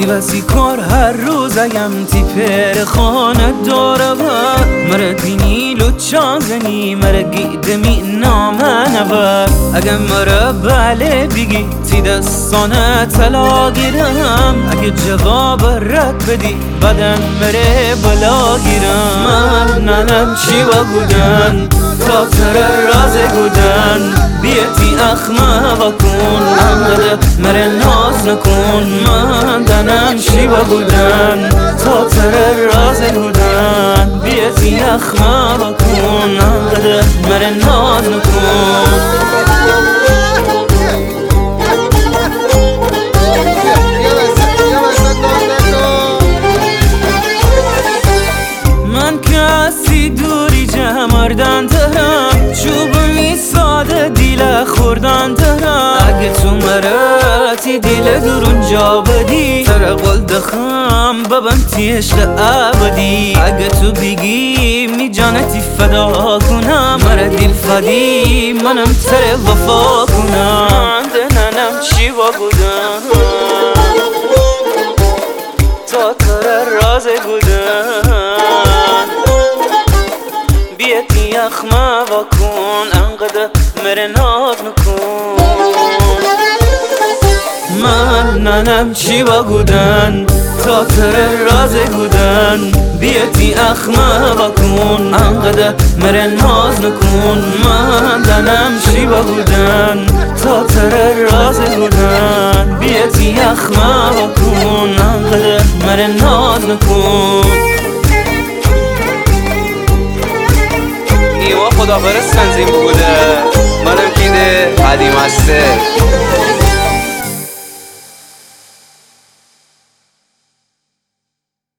بسی کار هر روز ایم تی پر خانه داره و مره دینی لچان زنی مره گیدمی نامه نبر اگه مره بله بگی تی دستانه طلا گیرم اگه جواب رد بدی بدن مره بلا گیرم من ننم چی با بودن تا تر راز بودن بیتی اخمه و کن انقدر مره ناز نکن من دنم شیبا بودن تا تر راز بودن بیتی اخمه و کن انقدر مره ناز نکن من کسی دوری جمردن دارم چوب میساده دیل خوردن دارم اگه تو مراتی دیل درون جا بدی تر قل دخم ببن تی عشق ابدی اگه تو بگی می جانتی فدا کنم مره دیل فدی منم تر وفا کنم دننم چی با بودم تا تر راز بودم بیتی اخمه و کن انقدر مره ناز نکن من ننم چی با بودن تا تر راز بودن بیتی اخمه و کن انقدر مره ناز نکن من دنم چی با بودن تا تر راز بودن بیتی اخمه و کن انقدر مره ناز نکن نیما خدافرست تنظیم بوده منم کیده قدیم هسته